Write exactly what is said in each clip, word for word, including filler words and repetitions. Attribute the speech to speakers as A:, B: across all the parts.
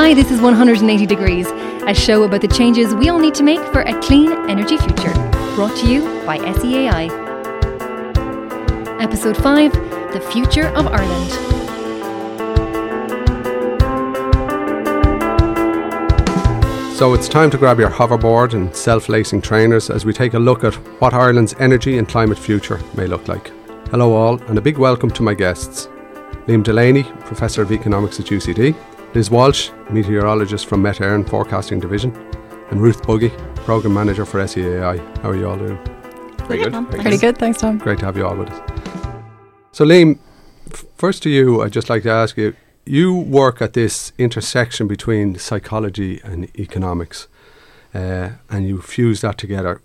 A: Hi, this is one hundred eighty degrees, a show about the changes we all need to make for a clean energy future. Brought to you by S E A I. Episode five, The Future of Ireland.
B: So it's time to grab your hoverboard and self-lacing trainers as we take a look at what Ireland's energy and climate future may look like. Hello all, and a big welcome to my guests. Liam Delaney, Professor of Economics at U C D, Liz Walsh, Meteorologist from Met Éireann Forecasting Division, and Ruth Buggy, Programme Manager for S E A I. How are you all doing?
C: Very good. Very
D: Pretty good, thanks Tom.
B: Great to have you all with us. So Liam, f- first to you, I'd just like to ask you, you work at this intersection between psychology and economics, uh, and you fuse that together.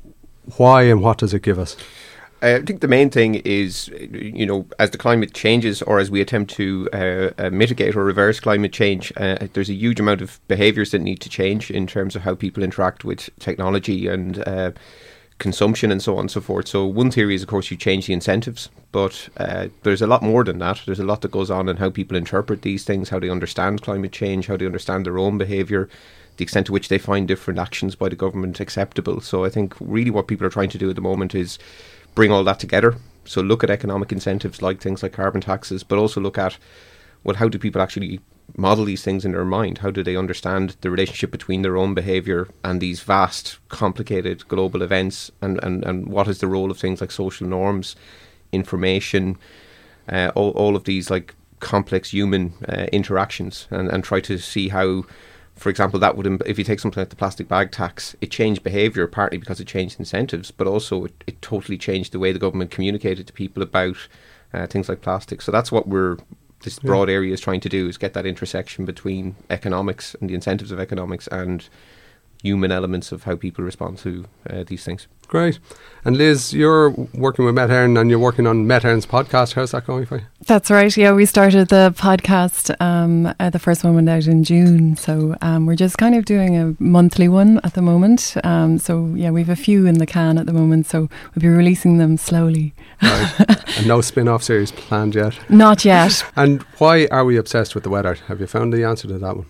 B: Why and what does it give us?
C: I think the main thing is, you know, as the climate changes or as we attempt to uh, uh, mitigate or reverse climate change, uh, there's a huge amount of behaviours that need to change in terms of how people interact with technology and uh, consumption and so on and so forth. So one theory is, of course, you change the incentives, but uh, there's a lot more than that. There's a lot that goes on in how people interpret these things, how they understand climate change, how they understand their own behaviour, the extent to which they find different actions by the government acceptable. So I think really what people are trying to do at the moment is bring all that together. So look at economic incentives like things like carbon taxes, but also look at, well, how do people actually model these things in their mind? How do they understand the relationship between their own behaviour and these vast, complicated global events? And, and, and what is the role of things like social norms, information, uh, all, all of these like complex human uh, interactions, and, and try to see how, for example, that would, if you take something like the plastic bag tax, it changed behaviour partly because it changed incentives, but also it, it totally changed the way the government communicated to people about uh, things like plastic. So that's what we're, this
B: Yeah.
C: broad area is trying to do, is get that intersection between economics and the incentives of economics and human elements of how people respond to uh, these things.
B: Great. And Liz, you're working with Met Éireann and you're working on Met Éireann's podcast. How's that going for you?
D: That's right, yeah, we started the podcast, um, uh, the first one went out in June, so um, we're just kind of doing a monthly one at the moment. Um, so yeah, we have a few in the can at the moment, so we'll be releasing them slowly.
B: Right. And no spin-off series planned yet?
D: Not yet.
B: And why are we obsessed with the weather? Have you found the answer to that one?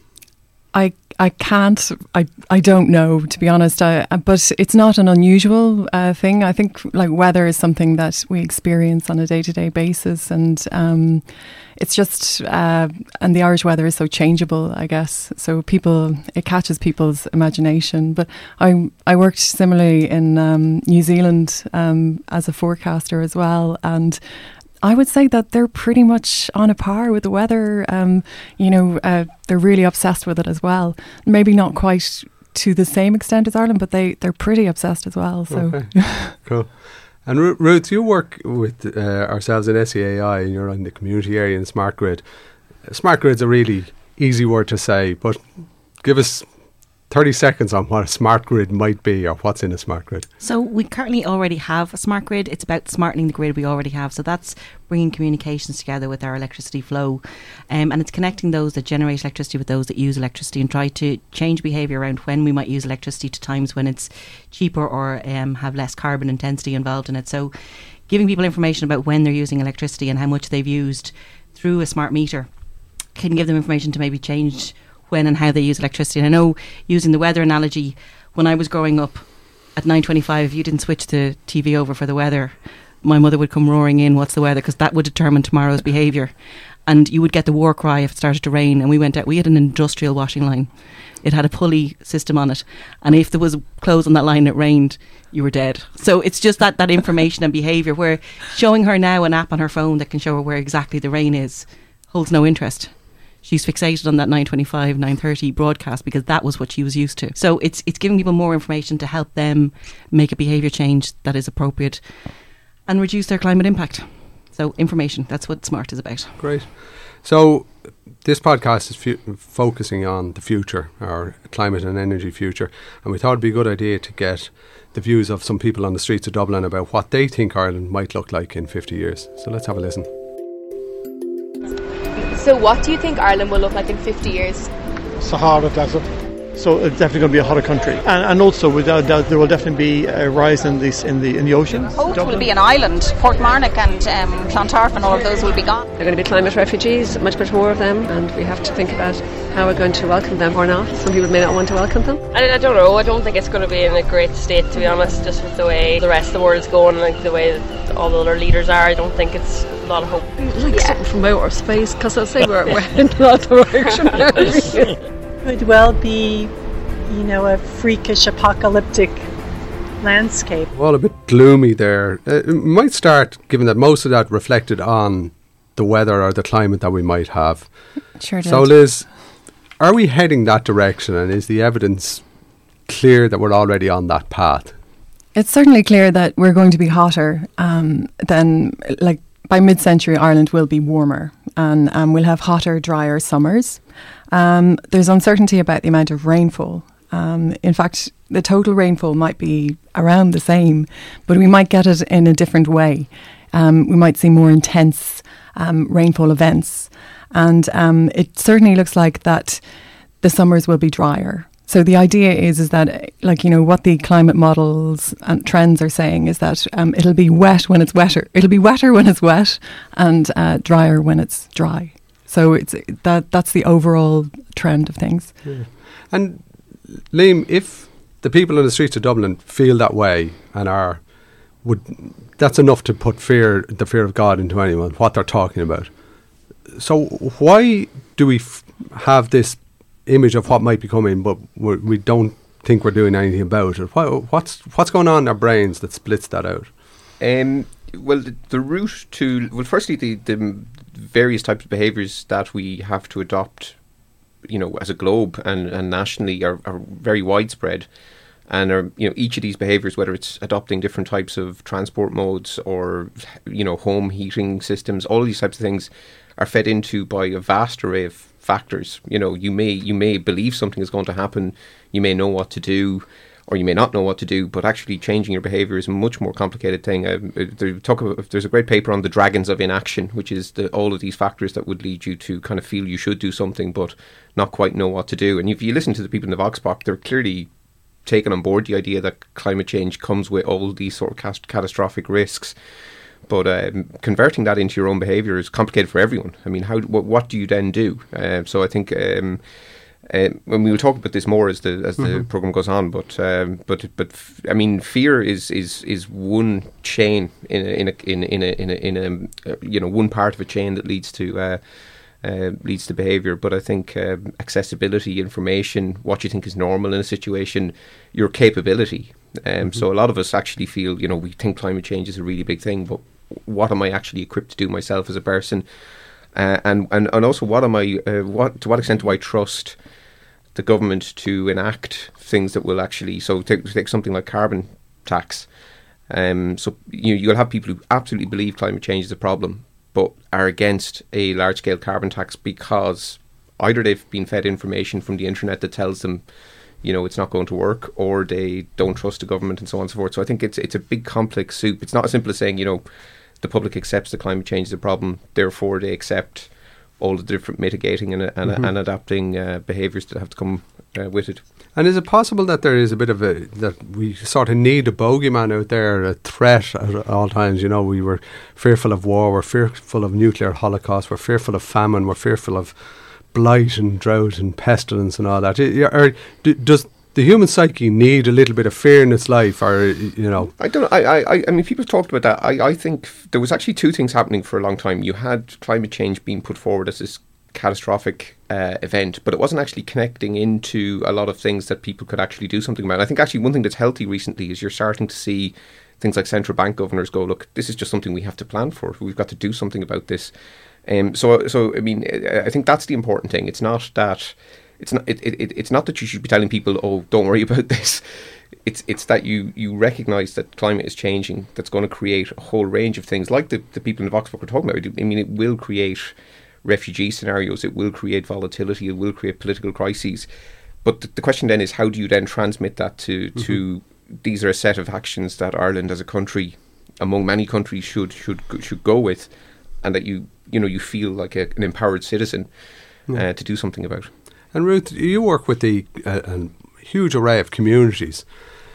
D: I I can't, I, I don't know, to be honest, I, but it's not an unusual uh, thing. I think like weather is something that we experience on a day-to-day basis, and um, it's just, uh, and the Irish weather is so changeable, I guess, so people, it catches people's imagination. But I I worked similarly in um, New Zealand um, as a forecaster as well, and I would say that they're pretty much on a par with the weather. Um, you know, uh, they're really obsessed with it as well. Maybe not quite to the same extent as Ireland, but they, they're pretty obsessed as well. So,
B: okay. Cool. And Ru- Ruth, you work with uh, ourselves at S E A I and you're on the community area in Smart Grid. Smart Grid's a really easy word to say, but give us thirty seconds on what a smart grid might be or what's in a smart grid.
E: So we currently already have a smart grid. It's about smartening the grid we already have. So that's bringing communications together with our electricity flow. Um, and it's connecting those that generate electricity with those that use electricity and try to change behaviour around when we might use electricity to times when it's cheaper or um, have less carbon intensity involved in it. So giving people information about when they're using electricity and how much they've used through a smart meter can give them information to maybe change when and how they use electricity. And I know, using the weather analogy, when I was growing up at nine twenty-five, if you didn't switch the T V over for the weather, my mother would come roaring in, what's the weather? Because that would determine tomorrow's behaviour. And you would get the war cry if it started to rain. And we went out, we had an industrial washing line. It had a pulley system on it. And if there was clothes on that line and it rained, you were dead. So it's just that, that information and behaviour, where showing her now an app on her phone that can show her where exactly the rain is holds no interest. She's fixated on that nine twenty-five, nine thirty broadcast because that was what she was used to. So it's it's giving people more information to help them make a behaviour change that is appropriate and reduce their climate impact. So information, that's what SMART is about.
B: Great. So this podcast is fu- focusing on the future, our climate and energy future, and we thought it'd be a good idea to get the views of some people on the streets of Dublin about what they think Ireland might look like in fifty years. So let's have a listen.
F: So what do you think Ireland will look like in fifty years?
G: Sahara Desert.
F: So it's definitely going to be a hotter country, and, and also without doubt there will definitely be a rise in this in the in the ocean.
G: Howth will be an island. Portmarnock and um, Clontarf and all of those will be gone.
H: They're going to be climate refugees, much much more of them, and we have to think about how we're going to welcome them or not. Some people may not want to welcome them.
I: I, I don't know. I don't think it's going to be in a great state, to be honest. Just with the way the rest of the world is going, and like the way that all the other leaders are, I don't think it's a lot of hope.
H: I'd like yeah. something from outer space, because I'll say we're, we're heading in that direction.
J: Could well be, you know, a freakish apocalyptic landscape.
B: Well, a bit gloomy there. Uh, it might start, given that most of that reflected on the weather or the climate that we might have.
D: Sure did.
B: So, Liz, are we heading that direction, and is the evidence clear that we're already on that path?
D: It's certainly clear that we're going to be hotter um, than, like, by mid-century Ireland will be warmer, and um, we'll have hotter, drier summers. Um, there's uncertainty about the amount of rainfall. Um, in fact, the total rainfall might be around the same, but we might get it in a different way. Um, we might see more intense um, rainfall events, and um, it certainly looks like that the summers will be drier. So the idea is is that, like, you know, what the climate models and trends are saying is that um, it'll be wet when it's wetter. It'll be wetter when it's wet, and uh, drier when it's dry. So it's that that's the overall trend of things.
B: Yeah. And Liam, if the people in the streets of Dublin feel that way and are would that's enough to put fear the fear of God into anyone, what they're talking about. So why do we f- have this image of what might be coming, but we're, we don't think we're doing anything about it? What, what's what's going on in our brains that splits that out?
C: Um, well, the, the route to well, firstly, the, the various types of behaviours that we have to adopt, you know, as a globe and, and nationally are, are very widespread, and are, you know, each of these behaviours, whether it's adopting different types of transport modes or, you know, home heating systems, all of these types of things are fed into by a vast array of factors. You know, you may you may believe something is going to happen, you may know what to do, or you may not know what to do, but actually changing your behaviour is a much more complicated thing. Um, there, talk about, there's a great paper on the dragons of inaction, which is the, all of these factors that would lead you to kind of feel you should do something, but not quite know what to do. And if you listen to the people in the Vox Pop, they're clearly taking on board the idea that climate change comes with all these sort of cast- catastrophic risks. But um, converting that into your own behaviour is complicated for everyone. I mean, how? What, what do you then do? Uh, so I think um, uh, when we will talk about this more as the as mm-hmm. the programme goes on. But um, but but f- I mean, fear is is, is one chain in a, in a, in in a, in a, in a uh, you know one part of a chain that leads to uh, uh, leads to behaviour. But I think um, accessibility, information, what you think is normal in a situation, your capability. Um, mm-hmm. So a lot of us actually feel, you know, we think climate change is a really big thing, but what am I actually equipped to do myself as a person, uh, and, and and also what am I uh, what to what extent do I trust the government to enact things that will actually, so take, take something like carbon tax. Um, so you you'll have people who absolutely believe climate change is a problem, but are against a large scale carbon tax because either they've been fed information from the internet that tells them, you know, it's not going to work, or they don't trust the government, and so on and so forth. So I think it's it's a big complex soup. It's not as simple as saying, you know, the public accepts that climate change is a problem, therefore they accept all the different mitigating and, and, mm-hmm. and adapting uh, behaviours that have to come uh, with it.
B: And is it possible that there is a bit of a, that we sort of need a bogeyman out there, a threat at all times? You know, we were fearful of war, we're fearful of nuclear holocaust, we're fearful of famine, we're fearful of blight and drought and pestilence and all that. Or does the human psyche need a little bit of fear in its life, or, you know? I
C: don't know. I, I, I mean, people talked about that. I, I think there was actually two things happening for a long time. You had climate change being put forward as this catastrophic uh, event, but it wasn't actually connecting into a lot of things that people could actually do something about. I think actually one thing that's healthy recently is you're starting to see things like central bank governors go, look, this is just something we have to plan for. We've got to do something about this. Um, so, so I mean, I think that's the important thing. It's not that it's not it, it, it's not that you should be telling people, oh, don't worry about this. It's it's that you, you recognise that climate is changing. That's going to create a whole range of things, like the, the people in the Vox Book are talking about. I mean, it will create refugee scenarios. It will create volatility. It will create political crises. But the, the question then is, how do you then transmit that to mm-hmm. to these are a set of actions that Ireland as a country, among many countries, should should should go with, and that you you know you feel like a, an empowered citizen uh, to do something about.
B: And Ruth, you work with the uh, a huge array of communities.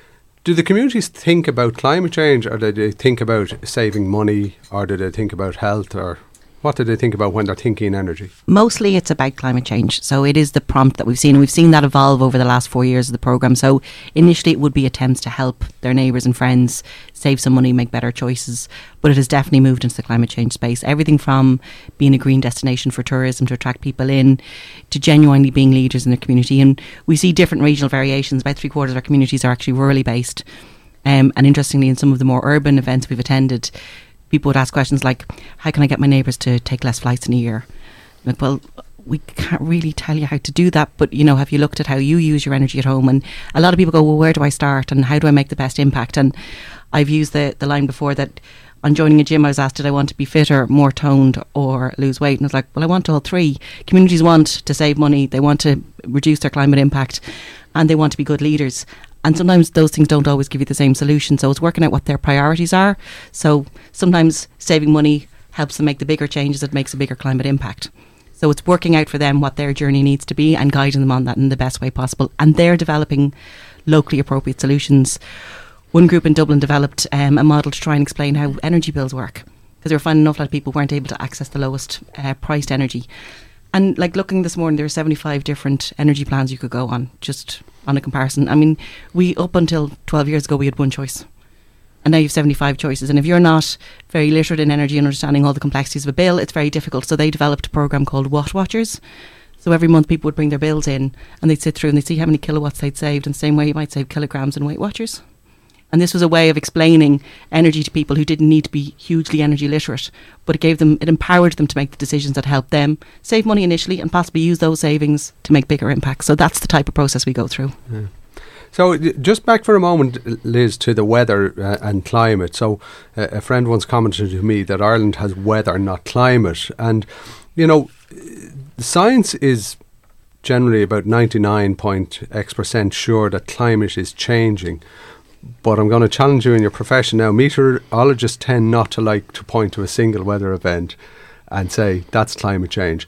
B: Do the communities think about climate change, or do they think about saving money, or do they think about health, or what do they think about when they're thinking energy?
E: Mostly it's about climate change. So it is the prompt that we've seen, and we've seen that evolve over the last four years of the programme. So initially it would be attempts to help their neighbours and friends save some money, make better choices. But it has definitely moved into the climate change space. Everything from being a green destination for tourism to attract people in, to genuinely being leaders in their community. And we see different regional variations. About three quarters of our communities are actually rurally based. Um, and interestingly, in some of the more urban events we've attended, people would ask questions like, how can I get my neighbours to take less flights in a year? Like, well, we can't really tell you how to do that, but, you know, have you looked at how you use your energy at home? And a lot of people go, well, where do I start and how do I make the best impact? And I've used the, the line before that on joining a gym, I was asked, did I want to be fitter, more toned or lose weight? And I was like, well, I want all three. Communities want to save money, they want to reduce their climate impact, and they want to be good leaders. And sometimes those things don't always give you the same solution. So it's working out what their priorities are. So sometimes saving money helps them make the bigger changes that makes a bigger climate impact. So it's working out for them what their journey needs to be and guiding them on that in the best way possible. And they're developing locally appropriate solutions. One group in Dublin developed um, a model to try and explain how energy bills work, because they were finding an awful lot of people weren't able to access the lowest uh, priced energy. And like looking this morning, there are seventy-five different energy plans you could go on, just on a comparison. I mean, we up until twelve years ago, we had one choice. And now you have seventy-five choices. And if you're not very literate in energy and understanding all the complexities of a bill, it's very difficult. So they developed a programme called Watt Watchers. So every month people would bring their bills in and they'd sit through and they'd see how many kilowatts they'd saved. And the same way you might save kilograms in Weight Watchers. And this was a way of explaining energy to people who didn't need to be hugely energy literate, but it gave them, it empowered them to make the decisions that helped them save money initially and possibly use those savings to make bigger impacts. So that's the type of process we go through.
B: Yeah. So just back for a moment, Liz, to the weather uh, and climate. So uh, a friend once commented to me that Ireland has weather, not climate. And, you know, science is generally about ninety-nine point X percent sure that climate is changing. But I'm going to challenge you in your profession now. Meteorologists tend not to like to point to a single weather event and say that's climate change.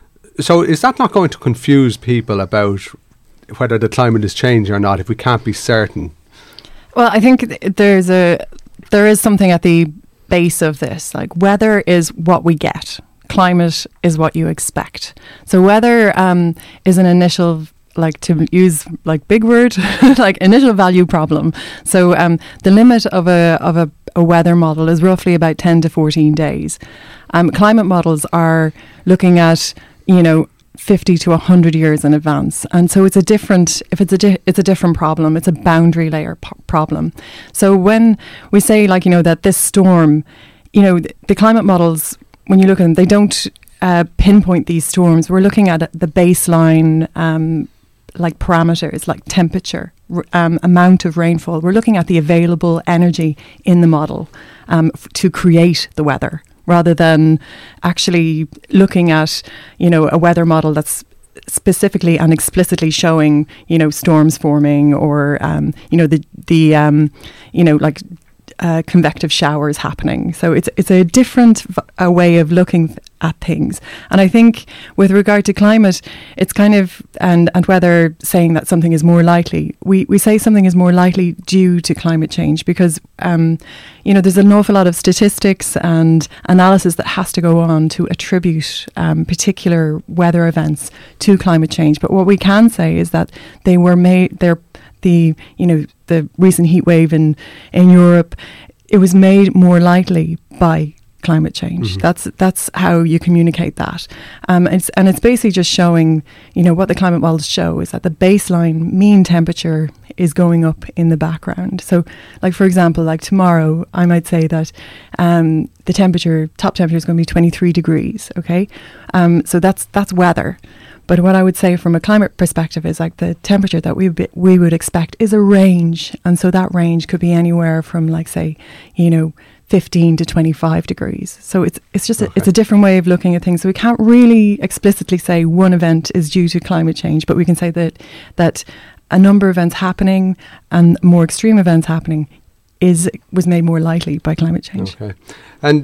B: So is that not going to confuse people about whether the climate is changing or not if we can't be certain?
D: Well, I think th- there's a there is something at the base of this. Like, weather is what we get. Climate is what you expect. So weather um, is an initial, like, to use like big word, like initial value problem. So um, the limit of a of a, a weather model is roughly about ten to fourteen days. Um, climate models are looking at, you know, fifty to one hundred years in advance, and so it's a different. If it's a di- it's a different problem. It's a boundary layer p- problem. So when we say, like, you know, that this storm, you know, th- the climate models, when you look at them, they don't uh, pinpoint these storms. We're looking at the baseline. Um, like parameters like temperature, r- um, amount of rainfall. We're looking at the available energy in the model um, f- to create the weather, rather than actually looking at, you know, a weather model that's specifically and explicitly showing, you know, storms forming or, um, you know, the, the um, you know, like uh, convective showers happening. So it's it's a different v- a way of looking th- at things. And I think with regard to climate, it's kind of, and, and whether saying that something is more likely, we, we say something is more likely due to climate change because, um, you know, there's an awful lot of statistics and analysis that has to go on to attribute um, particular weather events to climate change. But what we can say is that they were made, they're the, you know, the recent heat wave in, in Europe, it was made more likely by climate change. Mm-hmm. That's that's how you communicate that. Um, it's, and it's basically just showing, you know, what the climate models show is that the baseline mean temperature is going up in the background. So, like, for example, like tomorrow, I might say that um, the temperature, top temperature is going to be twenty-three degrees, okay? Um, so that's that's weather. But what I would say from a climate perspective is like the temperature that we be, we would expect is a range. And so that range could be anywhere from, like, say, you know, fifteen to twenty-five degrees. So it's it's just okay. a, it's a different way of looking at things. So we can't really explicitly say one event is due to climate change, but we can say that that a number of events happening and more extreme events happening is was made more likely by climate change.
B: Okay. And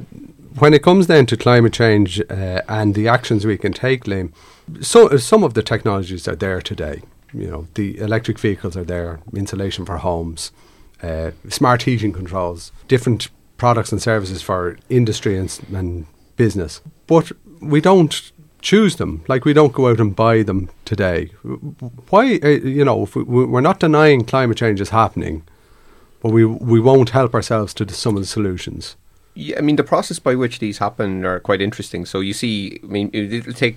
B: when it comes then to climate change uh, and the actions we can take, Liam, so some of the technologies are there today. You know, the electric vehicles are there, insulation for homes, uh, smart heating controls, different products and services for industry and, and business. But we don't choose them. Like, we don't go out and buy them today. Why? Uh, you know, if we, we're not denying climate change is happening, but we we won't help ourselves to some of the solutions.
C: Yeah, I mean, the process by which these happen are quite interesting. So you see, I mean, it'll take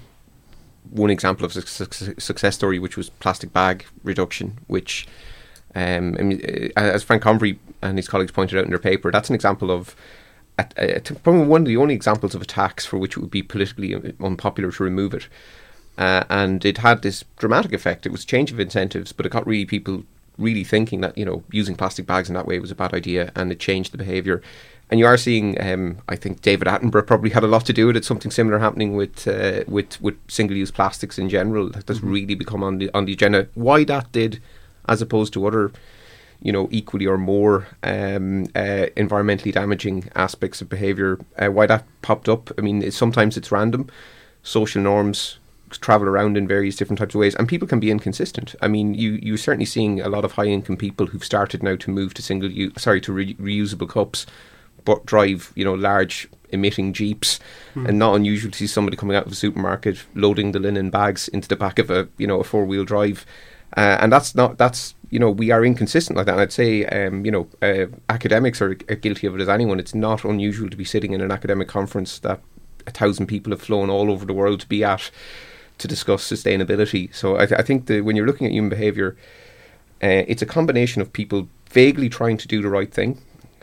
C: one example of a su- success story, which was plastic bag reduction, which, um, I mean, as Frank Convery and his colleagues pointed out in their paper, that's an example of a, a, probably one of the only examples of a tax for which it would be politically unpopular to remove it. Uh, and it had this dramatic effect. It was a change of incentives, but it got really people really thinking that, you know, using plastic bags in that way was a bad idea, and it changed the behaviour. And you are seeing, um, I think David Attenborough probably had a lot to do with it. Something similar happening with uh, with, with single-use plastics in general. That's mm-hmm. really become on the on the agenda. Why that did, as opposed to other, you know, equally or more um, uh, environmentally damaging aspects of behaviour, uh, why that popped up. I mean, it's, sometimes it's random. Social norms travel around in various different types of ways, and people can be inconsistent. I mean, you you're certainly seeing a lot of high-income people who've started now to move to single use, sorry, to re- reusable cups, but drive, you know, large emitting jeeps, mm. and not unusual to see somebody coming out of a supermarket loading the linen bags into the back of a, you know, a four-wheel drive, uh, and that's not that's you know, we are inconsistent like that. And I'd say, um, you know, uh, academics are, are guilty of it as anyone. It's not unusual to be sitting in an academic conference that a thousand people have flown all over the world to be at to discuss sustainability. So I, th- I think that when you're looking at human behaviour, uh, it's a combination of people vaguely trying to do the right thing,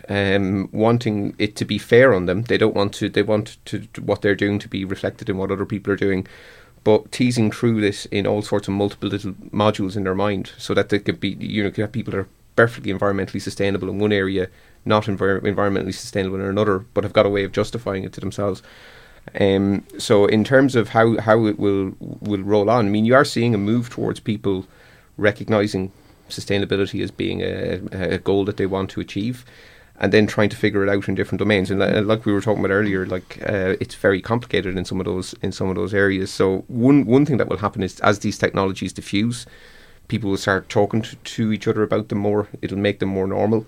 C: um, wanting it to be fair on them. They don't want to. They want to, to what they're doing to be reflected in what other people are doing, but teasing through this in all sorts of multiple little modules in their mind, so that they could be, you know, could have people that are perfectly environmentally sustainable in one area, not envir- environmentally sustainable in another, but have got a way of justifying it to themselves. Um, so in terms of how, how it will will roll on, I mean, you are seeing a move towards people recognising sustainability as being a, a goal that they want to achieve, and then trying to figure it out in different domains. And uh, like we were talking about earlier, like uh, it's very complicated in some of those in some of those areas. So one one thing that will happen is, as these technologies diffuse, people will start talking to, to each other about them more. It'll make them more normal.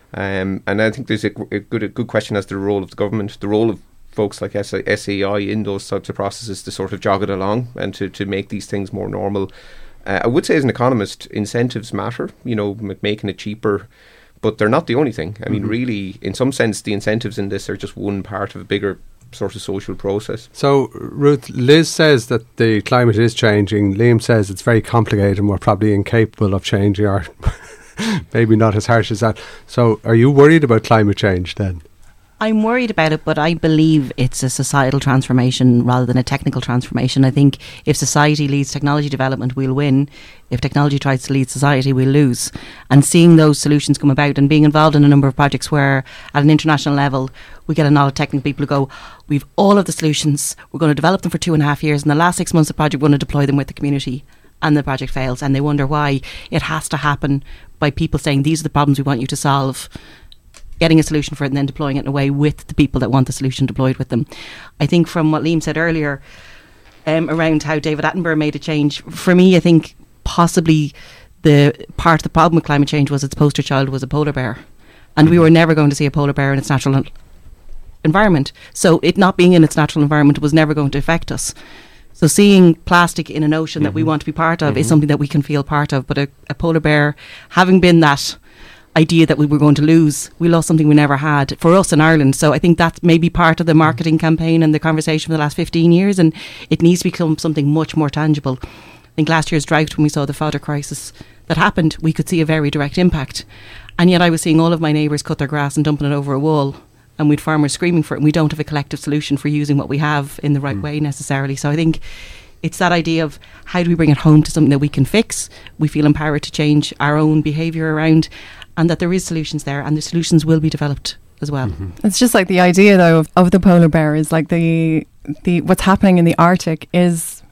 C: Um, and I think there's a, a good a good question as to the role of the government, the role of folks like S A I in those types of processes to sort of jog it along and to, to make these things more normal. Uh, I would say, as an economist, incentives matter, you know, m- making it cheaper, but they're not the only thing. I mean, mm-hmm. really, in some sense, the incentives in this are just one part of a bigger sort of social process.
B: So, Ruth, Liz says that the climate is changing. Liam says it's very complicated and we're probably incapable of changing, or maybe not as harsh as that. So, are you worried about climate change then?
E: I'm worried about it, but I believe it's a societal transformation rather than a technical transformation. I think if society leads technology development, we'll win. If technology tries to lead society, we'll lose. And seeing those solutions come about and being involved in a number of projects where at an international level we get a lot of technical people who go, we've all of the solutions, we're going to develop them for two and a half years, and the last six months of the project we're going to deploy them with the community, and the project fails, and they wonder why. It has to happen by people saying, these are the problems we want you to solve, getting a solution for it and then deploying it in a way with the people that want the solution deployed with them. I think from what Liam said earlier um, around how David Attenborough made a change, for me, I think possibly the part of the problem with climate change was its poster child was a polar bear, and we were never going to see a polar bear in its natural environment. So it not being in its natural environment was never going to affect us. So seeing plastic in an ocean mm-hmm. that we want to be part of mm-hmm. is something that we can feel part of. But a, a polar bear, having been that idea that we were going to lose, we lost something we never had for us in Ireland. So I think that's maybe part of the marketing campaign and the conversation for the last fifteen years, and it needs to become something much more tangible. I think last year's drought, when we saw the fodder crisis that happened, we could see a very direct impact, and yet I was seeing all of my neighbours cut their grass and dumping it over a wall, and we'd farmers screaming for it, and we don't have a collective solution for using what we have in the right mm. way necessarily. So I think it's that idea of how do we bring it home to something that we can fix, we feel empowered to change our own behaviour around, and that there is solutions there, and the solutions will be developed as well.
D: Mm-hmm. It's just like the idea, though, of, of the polar bear is like the the what's happening in the Arctic is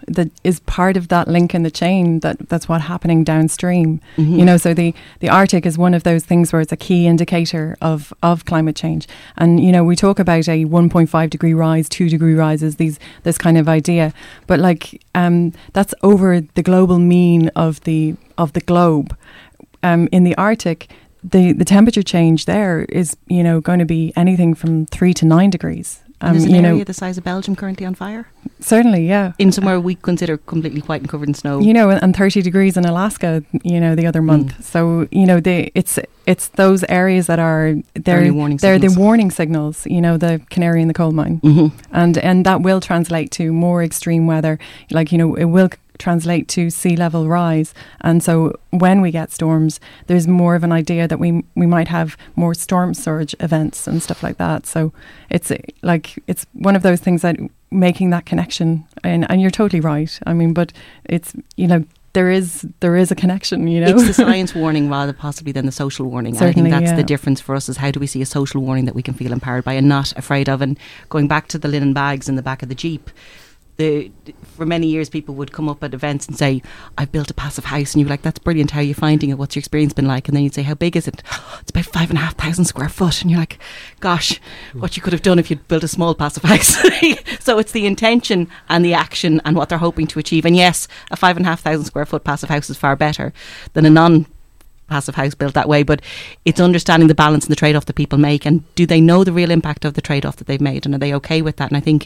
D: that is part of that link in the chain that that's what's happening downstream.
E: Mm-hmm.
D: You know, so the the Arctic is one of those things where it's a key indicator of of climate change. And you know, we talk about a one point five degree rise, two degree rises, these this kind of idea, but like um, that's over the global mean of the of the globe. Um, in the Arctic, the the temperature change there is, you know, going to be anything from three to nine degrees.
E: Um, is an
D: you
E: area
D: know,
E: the size of Belgium currently on fire?
D: Certainly, yeah.
E: In somewhere we consider completely white and covered in snow.
D: You know, and thirty degrees in Alaska, you know, the other month. Mm. So, you know, they, it's it's those areas that are, they're, they're the warning signals, you know, the canary in the coal mine.
E: Mm-hmm.
D: And, and that will translate to more extreme weather. Like, you know, it will translate to sea level rise, and so when we get storms, there's more of an idea that we we might have more storm surge events and stuff like that. So it's like it's one of those things that making that connection, and, and you're totally right. I mean, but it's, you know, there is there is a connection, you know.
E: It's the science warning rather possibly than the social warning.
D: Certainly,
E: and I think that's
D: yeah.
E: the difference for us, is how do we see a social warning that we can feel empowered by and not afraid of. And going back to the linen bags in the back of the Jeep, The, for many years people would come up at events and say, I've built a passive house, and you'd be like, that's brilliant, how are you finding it, what's your experience been like? And then you'd say, how big is it? Oh, it's about five and a half thousand square foot. And you're like, gosh, what you could have done if you'd built a small passive house. So it's the intention and the action and what they're hoping to achieve. And yes, a five and a half thousand square foot passive house is far better than a non passive house built that way, but it's understanding the balance and the trade-off that people make, and do they know the real impact of the trade-off that they've made, and are they okay with that? And I think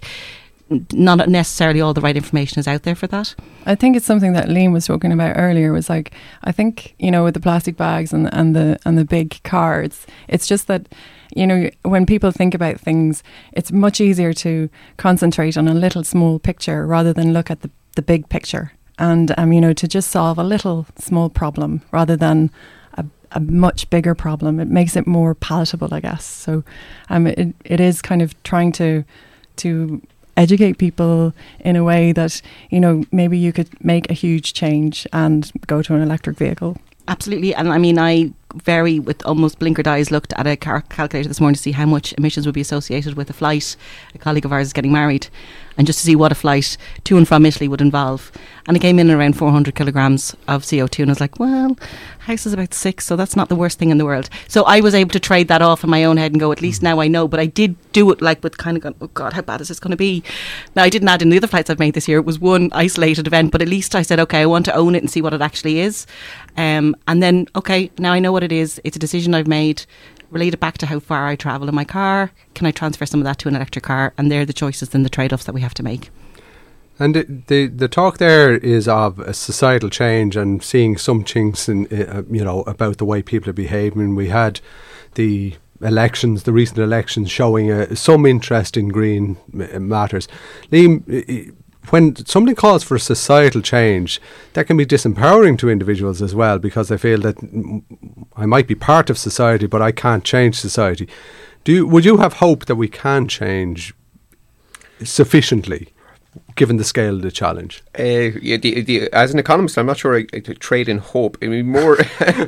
E: not necessarily all the right information is out there for that.
D: I think it's something that Liam was talking about earlier, was like, I think, you know, with the plastic bags and, and the and the big cards, it's just that, you know, when people think about things, it's much easier to concentrate on a little small picture rather than look at the, the big picture. And, um, you know, to just solve a little small problem rather than a, a much bigger problem. It makes it more palatable, I guess. So um, it it is kind of trying to to educate people in a way that, you know, maybe you could make a huge change and go to an electric vehicle.
E: Absolutely. And I mean, I very, with almost blinkered eyes, looked at a car calculator this morning to see how much emissions would be associated with a flight. A colleague of ours is getting married, and just to see what a flight to and from Italy would involve. And it came in around four hundred kilograms of C O two, and I was like, well, house is about six, so that's not the worst thing in the world. So I was able to trade that off in my own head and go, at least now I know. But I did do it like with kind of going, oh God, how bad is this going to be? Now, I didn't add in the other flights I've made this year. It was one isolated event, but at least I said, okay, I want to own it and see what it actually is. Um, and then, okay, now I know what it is. It's a decision I've made. Relate it back to how far I travel in my car. Can I transfer some of that to an electric car? And they're the choices and the trade-offs that we have to make.
B: And the, the the talk there is of a societal change and seeing some chinks in, uh, you know, about the way people are behaving. We had the elections, the recent elections, showing uh, some interest in green m- matters. Liam, when somebody calls for a societal change, that can be disempowering to individuals as well, because they feel that mm, I might be part of society, but I can't change society. Do you, would you have hope that we can change sufficiently, given the scale of the challenge?
C: Uh, yeah, the, the, as an economist, I'm not sure I, I trade in hope. I mean, more. uh,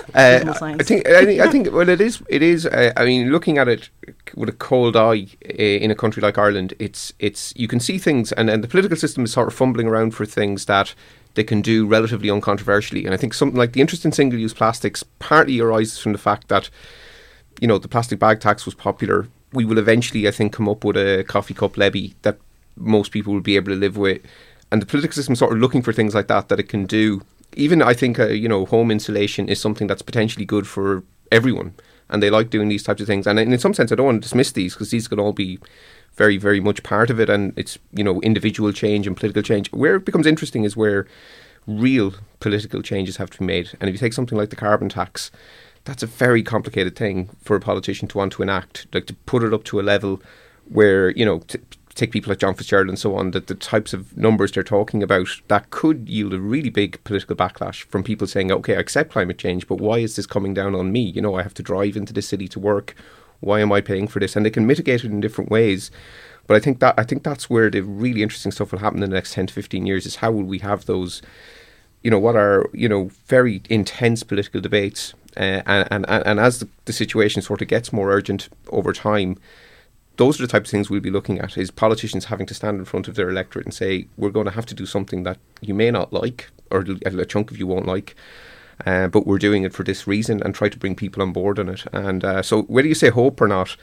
C: I think. I think. I think. Well, it is. It is. Uh, I mean, looking at it with a cold eye uh, in a country like Ireland, it's. It's. You can see things, and, and the political system is sort of fumbling around for things that they can do relatively uncontroversially. And I think something like the interest in single-use plastics partly arises from the fact that, you know, the plastic bag tax was popular. We will eventually, I think, come up with a coffee cup levy that most people will be able to live with, and the political system sort of looking for things like that that it can do. Even I think uh, you know, home insulation is something that's potentially good for everyone, and they like doing these types of things. And in some sense, I don't want to dismiss these, because these can all be very, very much part of it, and it's, you know, individual change and political change. Where it becomes interesting is where real political changes have to be made. And if you take something like the carbon tax, that's a very complicated thing for a politician to want to enact, like to put it up to a level where, you know, t- take people like John Fitzgerald and so on, that the types of numbers they're talking about, that could yield a really big political backlash from people saying, okay, I accept climate change, but why is this coming down on me? You know, I have to drive into the city to work. Why am I paying for this? And they can mitigate it in different ways. But I think that I think that's where the really interesting stuff will happen in the next ten to fifteen years, is how will we have those, you know, what are, you know, very intense political debates. Uh, and, and, and as the, the situation sort of gets more urgent over time, those are the types of things we'll be looking at, is politicians having to stand in front of their electorate and say, we're going to have to do something that you may not like, or a chunk of you won't like, uh, but we're doing it for this reason, and try to bring people on board on it. And uh, so whether you say hope or not,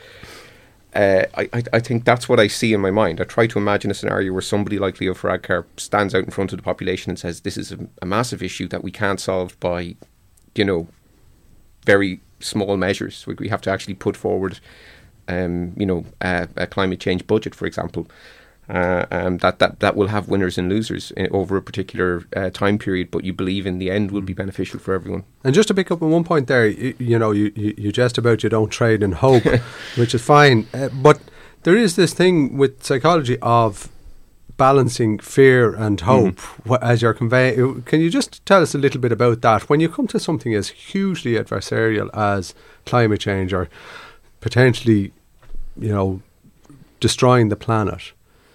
C: uh, I, I, I think that's what I see in my mind. I try to imagine a scenario where somebody like Leo Varadkar stands out in front of the population and says, this is a, a massive issue that we can't solve by, you know, very small measures. We, we have to actually put forward Um, you know, uh, a climate change budget, for example, uh, um, that, that, that will have winners and losers in, over a particular uh, time period, but you believe in the end will be beneficial for everyone.
B: And just to pick up on one point there, you, you know, you, you, you jest about you don't trade in hope, which is fine, uh, but there is this thing with psychology of balancing fear and hope mm-hmm. wh- as you're conveying. Can you just tell us a little bit about that? When you come to something as hugely adversarial as climate change, or potentially, you know, destroying the planet,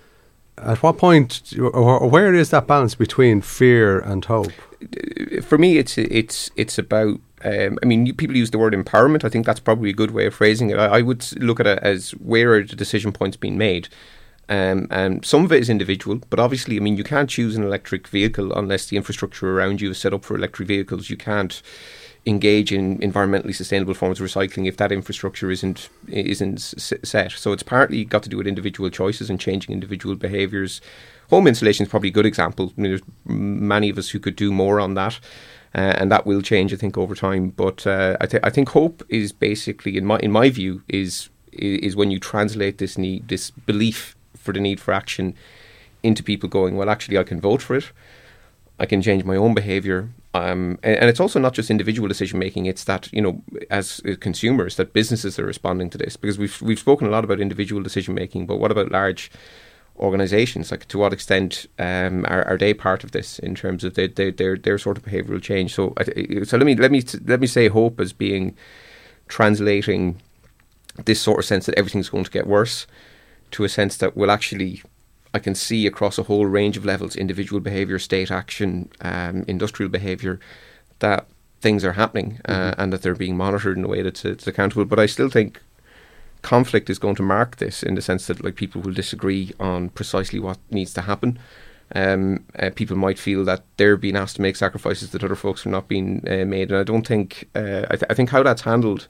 B: at what point, or where is that balance between fear and hope?
C: For me, it's it's it's about. Um, I mean, people use the word empowerment. I think that's probably a good way of phrasing it. I, I would look at it as, where are the decision points being made? Um, and some of it is individual, but obviously, I mean, you can't choose an electric vehicle unless the infrastructure around you is set up for electric vehicles. You can't engage in environmentally sustainable forms of recycling if that infrastructure isn't isn't set. So it's partly got to do with individual choices and changing individual behaviours. Home insulation is probably a good example. I mean, there's many of us who could do more on that, uh, and that will change, I think, over time. But uh, I, th- I think hope is basically, in my in my view, is is when you translate this need, this belief for the need for action, into people going, well, actually, I can vote for it. I can change my own behaviour. Um, and, and it's also not just individual decision making. It's that, you know, as uh, consumers, that businesses are responding to this, because we've we've spoken a lot about individual decision making, but what about large organisations? Like, to what extent um, are, are they part of this in terms of their their their, their sort of behavioural change? So, so let me let me let me say hope as being translating this sort of sense that everything's going to get worse to a sense that will actually, I can see across a whole range of levels, individual behaviour, state action, um, industrial behaviour, that things are happening uh, mm-hmm. and that they're being monitored in a way that's, that's accountable. But I still think conflict is going to mark this, in the sense that, like, people will disagree on precisely what needs to happen. Um, uh, people might feel that they're being asked to make sacrifices that other folks are not being uh, made. And I don't think, uh, I, th- I think how that's handled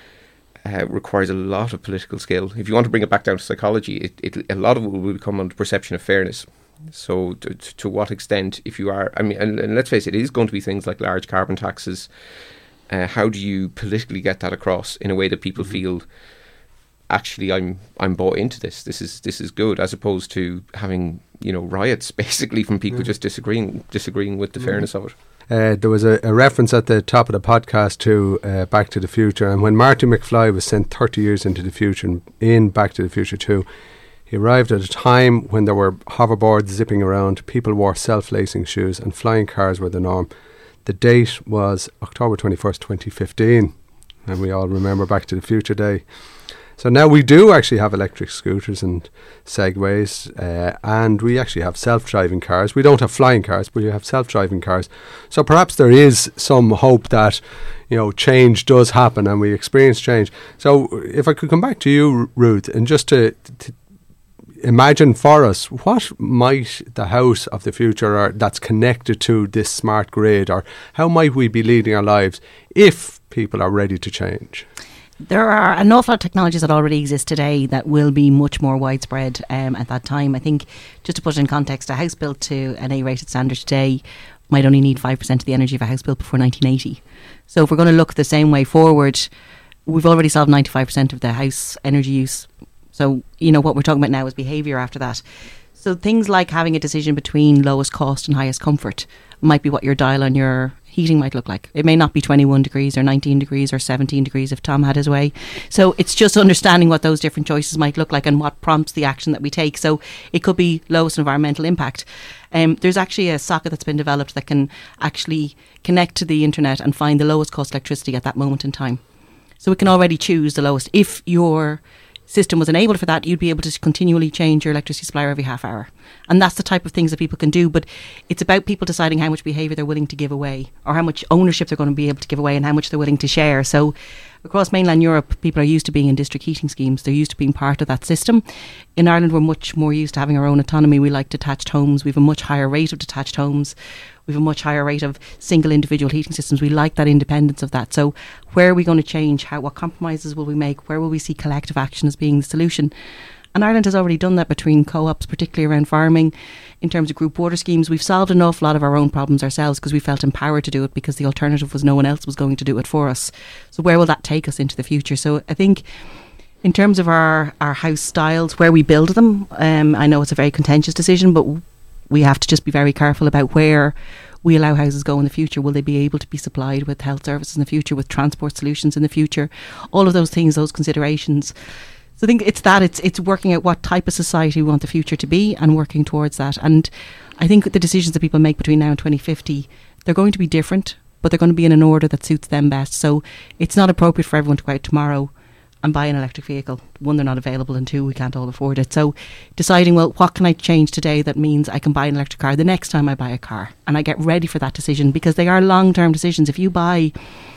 C: Uh, requires a lot of political skill. If you want to bring it back down to psychology, it, it, a lot of it will become on the perception of fairness. So to, to what extent, if you are, I mean, and, and let's face it, it is going to be things like large carbon taxes. Uh, how do you politically get that across in a way that people mm-hmm. feel, actually, I'm I'm bought into this. This is this is good, as opposed to having, you know, riots basically from people yeah. just disagreeing disagreeing with the mm-hmm. fairness of it.
B: Uh, there was a, a reference at the top of the podcast to uh, Back to the Future, and when Marty McFly was sent thirty years into the future in Back to the Future two, he arrived at a time when there were hoverboards zipping around, people wore self-lacing shoes, and flying cars were the norm. The date was October twenty-first, twenty fifteen, and we all remember Back to the Future Day. So now we do actually have electric scooters and Segways, uh, and we actually have self-driving cars. We don't have flying cars, but we have self-driving cars. So perhaps there is some hope that, you know, change does happen and we experience change. So if I could come back to you, Ruth, and just to, to imagine for us, what might the house of the future, or that's connected to this smart grid, or how might we be leading our lives if people are ready to change?
E: There are an awful lot of technologies that already exist today that will be much more widespread um, at that time. I think, just to put it in context, a house built to an A-rated standard today might only need five percent of the energy of a house built before nineteen eighty. So if we're going to look the same way forward, we've already solved ninety-five percent of the house energy use. So, you know, what we're talking about now is behaviour after that. So things like having a decision between lowest cost and highest comfort might be what your dial on your heating might look like. It may not be twenty-one degrees or nineteen degrees or seventeen degrees if Tom had his way. So it's just understanding what those different choices might look like and what prompts the action that we take. So it could be lowest environmental impact. Um, there's actually a socket that's been developed that can actually connect to the internet and find the lowest cost electricity at that moment in time. So it can already choose the lowest. If your system was enabled for that, you'd be able to continually change your electricity supplier every half hour. And that's the type of things that people can do. But it's about people deciding how much behaviour they're willing to give away, or how much ownership they're going to be able to give away, and how much they're willing to share. So across mainland Europe, people are used to being in district heating schemes. They're used to being part of that system. In Ireland, we're much more used to having our own autonomy. We like detached homes. We have a much higher rate of detached homes. We have a much higher rate of single individual heating systems. We like that independence of that. So where are we going to change? How? What compromises will we make? Where will we see collective action as being the solution? And Ireland has already done that between co-ops, particularly around farming. In terms of group water schemes, we've solved an awful lot of our own problems ourselves because we felt empowered to do it, because the alternative was no one else was going to do it for us. So where will that take us into the future? So I think in terms of our, our house styles, where we build them, um, I know it's a very contentious decision, but we have to just be very careful about where we allow houses go in the future. Will they be able to be supplied with health services in the future, with transport solutions in the future? All of those things, those considerations. So I think it's that, it's it's working out what type of society we want the future to be and working towards that. And I think the decisions that people make between now and twenty fifty, they're going to be different, but they're going to be in an order that suits them best. So it's not appropriate for everyone to go out tomorrow and buy an electric vehicle. One, they're not available, and two, we can't all afford it. So deciding, well, what can I change today that means I can buy an electric car the next time I buy a car, and I get ready for that decision, because they are long-term decisions. If you buy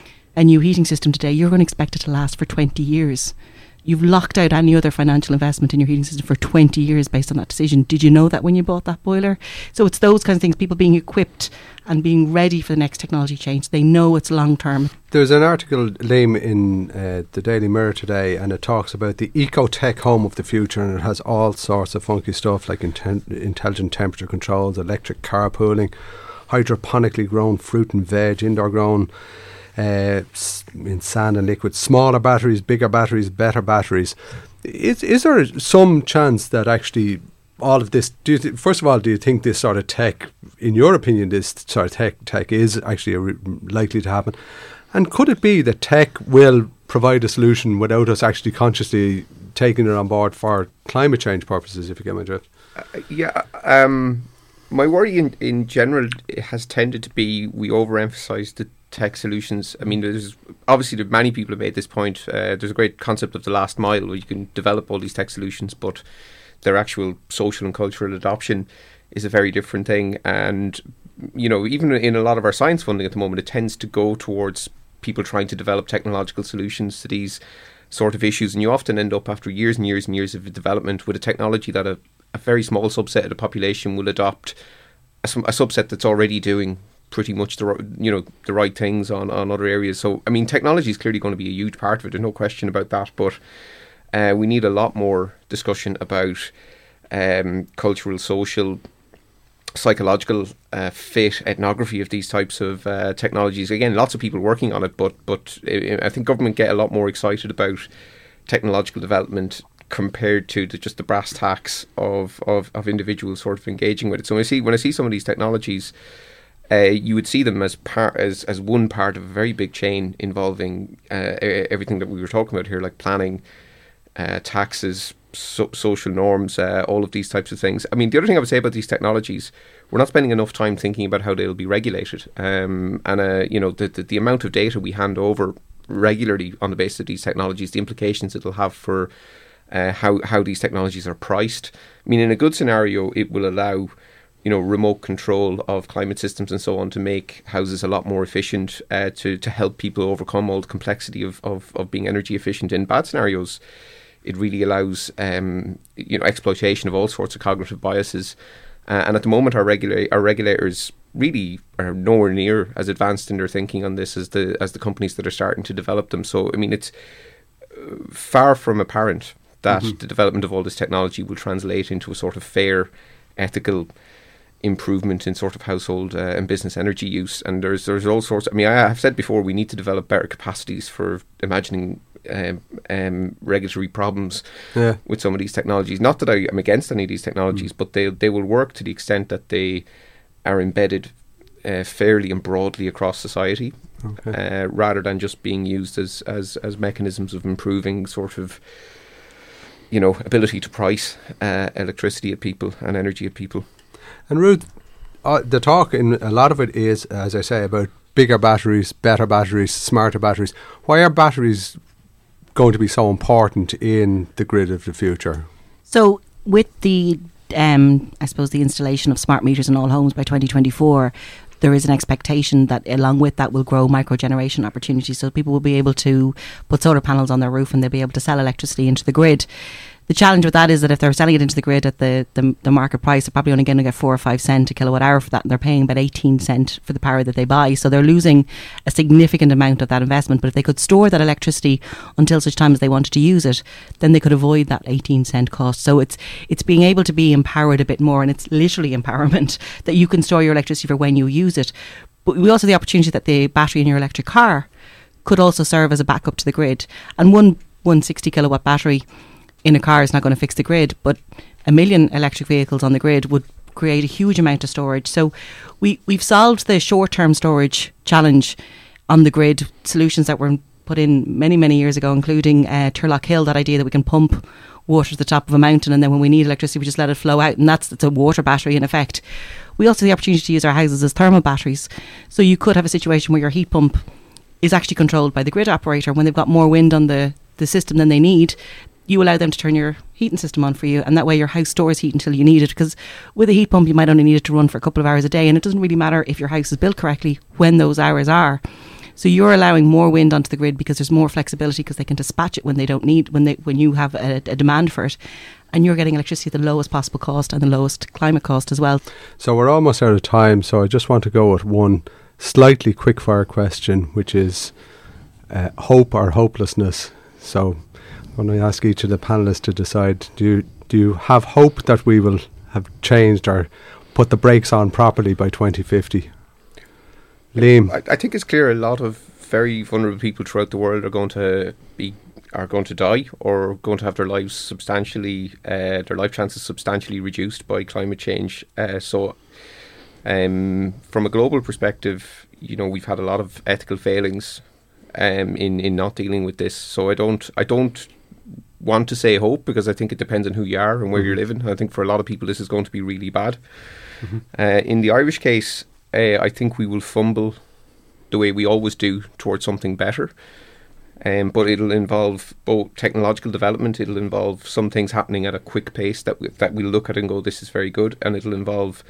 E: a new heating system today, you're going to expect it to last for twenty years. You've locked out any other financial investment in your heating system for twenty years based on that decision. Did you know that when you bought that boiler? So it's those kinds of things, people being equipped and being ready for the next technology change. They know it's long term.
B: There's an article, Liam, in uh, the Daily Mirror today, and it talks about the eco-tech home of the future, and it has all sorts of funky stuff like inten- intelligent temperature controls, electric carpooling, hydroponically grown fruit and veg, indoor grown Uh, in sand and liquid, smaller batteries, bigger batteries, better batteries. Is is there some chance that actually all of this, do you th- first of all, do you think this sort of tech, in your opinion, this sort of tech, tech is actually a re- likely to happen? And could it be that tech will provide a solution without us actually consciously taking it on board for climate change purposes, if you get my drift?
C: Uh, yeah, um, my worry in, in general has tended to be we overemphasise the tech solutions. I mean, there's obviously there many people have made this point. Uh, there's a great concept of the last mile where you can develop all these tech solutions, but their actual social and cultural adoption is a very different thing. And, you know, even in a lot of our science funding at the moment, it tends to go towards people trying to develop technological solutions to these sort of issues. And you often end up after years and years and years of development with a technology that a, a very small subset of the population will adopt, a, a subset that's already doing pretty much the you know the right things on, on other areas. So I mean, technology is clearly going to be a huge part of it. There's no question about that. But uh, we need a lot more discussion about um, cultural, social, psychological uh, fit, ethnography of these types of uh, technologies. Again, lots of people working on it, but but I think government get a lot more excited about technological development compared to the, just the brass tacks of, of of individuals sort of engaging with it. So when I see when I see some of these technologies, Uh, you would see them as part as, as one part of a very big chain involving uh, everything that we were talking about here, like planning, uh, taxes, so- social norms, uh, all of these types of things. I mean, the other thing I would say about these technologies, we're not spending enough time thinking about how they'll be regulated. Um, and, uh, you know, the, the, the amount of data we hand over regularly on the basis of these technologies, the implications it'll have for uh, how, how these technologies are priced. I mean, in a good scenario, it will allow, you know, remote control of climate systems and so on to make houses a lot more efficient, uh, to, to help people overcome all the complexity of, of, of being energy efficient. In bad scenarios, it really allows, um, you know, exploitation of all sorts of cognitive biases. Uh, and at the moment, our, regula- our regulators really are nowhere near as advanced in their thinking on this as the as the companies that are starting to develop them. So, I mean, it's far from apparent that mm-hmm. the development of all this technology will translate into a sort of fair, ethical improvement in sort of household uh, and business energy use. And there's there's all sorts. I mean, I have said before, we need to develop better capacities for imagining um, um, regulatory problems yeah. with some of these technologies. Not that I am against any of these technologies, mm. but they they will work to the extent that they are embedded uh, fairly and broadly across society, okay. uh, rather than just being used as, as as mechanisms of improving sort of, you know, ability to price uh, electricity at people and energy at people.
B: And Ruth, uh, the talk in a lot of it is, as I say, about bigger batteries, better batteries, smarter batteries. Why are batteries going to be so important in the grid of the future?
E: So with the, um, I suppose, the installation of smart meters in all homes by twenty twenty-four, there is an expectation that along with that will grow micro-generation opportunities. So people will be able to put solar panels on their roof and they'll be able to sell electricity into the grid. The challenge with that is that if they're selling it into the grid at the, the, the market price, they're probably only going to get four or five cent a kilowatt hour for that, and they're paying about eighteen cent for the power that they buy. So they're losing a significant amount of that investment. But if they could store that electricity until such time as they wanted to use it, then they could avoid that eighteen cent cost. So it's it's being able to be empowered a bit more, and it's literally empowerment that you can store your electricity for when you use it. But we also have the opportunity that the battery in your electric car could also serve as a backup to the grid. And one one sixty kilowatt battery in a car is not going to fix the grid, but a million electric vehicles on the grid would create a huge amount of storage. So we, we've solved the short-term storage challenge on the grid, solutions that were put in many, many years ago, including uh, Turlock Hill, that idea that we can pump water to the top of a mountain and then when we need electricity we just let it flow out, and that's it's a water battery in effect. We also have the opportunity to use our houses as thermal batteries. So you could have a situation where your heat pump is actually controlled by the grid operator. When they've got more wind on the, the system than they need, you allow them to turn your heating system on for you, and that way your house stores heat until you need it, because with a heat pump you might only need it to run for a couple of hours a day, and it doesn't really matter if your house is built correctly when those hours are. So you're allowing more wind onto the grid because there's more flexibility, because they can dispatch it when they don't need, when they when you have a, a demand for it, and you're getting electricity at the lowest possible cost and the lowest climate cost as well.
B: So we're almost out of time, so I just want to go with one slightly quick-fire question, which is uh, hope or hopelessness. So when I ask each of the panellists to decide, do you, do you have hope that we will have changed or put the brakes on properly by twenty fifty? Liam?
C: I, I think it's clear a lot of very vulnerable people throughout the world are going to be are going to die or going to have their lives substantially, uh, their life chances substantially reduced by climate change. Uh, so um, from a global perspective, you know, we've had a lot of ethical failings um, in, in not dealing with this. So I don't I don't want to say hope, because I think it depends on who you are and where mm-hmm. you're living. I think for a lot of people this is going to be really bad. Mm-hmm. Uh, in the Irish case, uh, I think we will fumble the way we always do towards something better. Um, but it'll involve both technological development, it'll involve some things happening at a quick pace that we, that we'll look at and go, this is very good, and it'll involve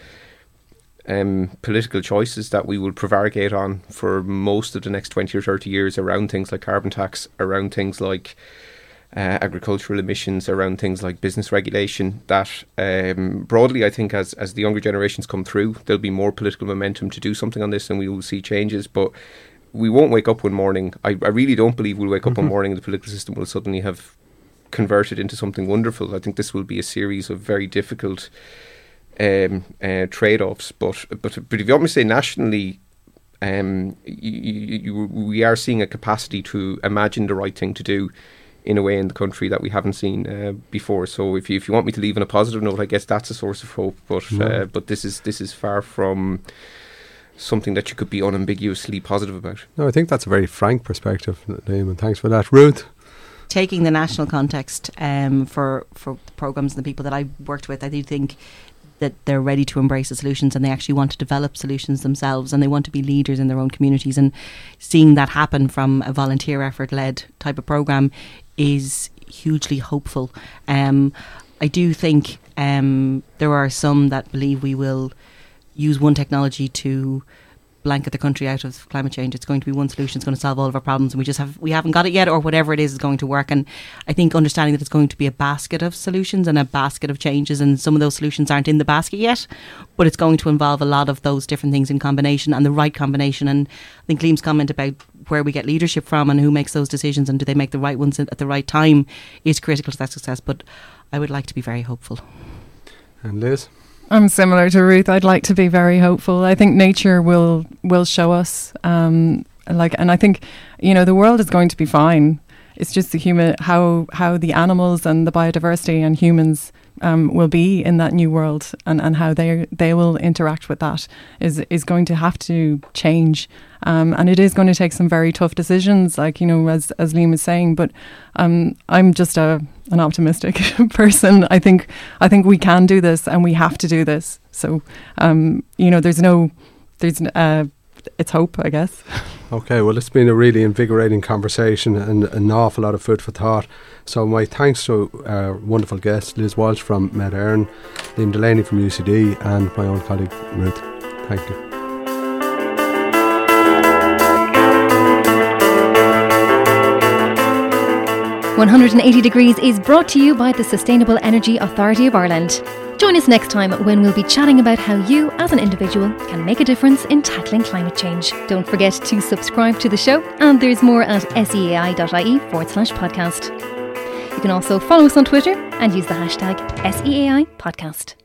C: um, political choices that we will prevaricate on for most of the next twenty or thirty years around things like carbon tax, around things like uh, agricultural emissions, around things like business regulation, that um, broadly I think as, as the younger generations come through, there'll be more political momentum to do something on this and we will see changes. But we won't wake up one morning. I, I really don't believe we'll wake up mm-hmm. one morning and the political system will suddenly have converted into something wonderful. I think this will be a series of very difficult um, uh, trade-offs. But, but but if you want me to say nationally, um, you, you, you, we are seeing a capacity to imagine the right thing to do in a way in the country that we haven't seen uh, before. So if you if you want me to leave on a positive note, I guess that's a source of hope. But mm-hmm. uh, but this is this is far from something that you could be unambiguously positive about.
B: No, I think that's a very frank perspective, Liam, and thanks for that. Ruth?
E: Taking the national context um, for, for programmes and the people that I've worked with, I do think that they're ready to embrace the solutions and they actually want to develop solutions themselves and they want to be leaders in their own communities, and seeing that happen from a volunteer effort led type of programme is hugely hopeful. Um, I do think um, there are some that believe we will use one technology to blanket the country out of climate change. It's going to be one solution. It's going to solve all of our problems, and we just have we haven't got it yet, or whatever it is is going to work. And I think understanding that it's going to be a basket of solutions and a basket of changes, and some of those solutions aren't in the basket yet, but it's going to involve a lot of those different things in combination, and the right combination. And I think Liam's comment about where we get leadership from and who makes those decisions and do they make the right ones at the right time is critical to that success. But I would like to be very hopeful.
B: And Liz?
D: I'm similar to Ruth. I'd like to be very hopeful. I think nature will will show us, um, like, and I think, you know, the world is going to be fine. It's just the human how how the animals and the biodiversity and humans um, will be in that new world, and, and how they they will interact with that is is going to have to change, um, and it is going to take some very tough decisions, like, you know, as as Liam was saying. But um, I'm just a an optimistic person. I think I think we can do this, and we have to do this. So um, you know, there's no there's uh, it's hope, I guess.
B: Okay, well, it's been a really invigorating conversation and an awful lot of food for thought. So my thanks to our wonderful guests, Liz Walsh from Med Éireann, Liam Delaney from U C D, and my own colleague Ruth. Thank you.
A: one hundred eighty degrees is brought to you by the Sustainable Energy Authority of Ireland. Join us next time when we'll be chatting about how you, as an individual, can make a difference in tackling climate change. Don't forget to subscribe to the show, and there's more at seai.ie forward slash podcast. You can also follow us on Twitter and use the hashtag S E A I podcast.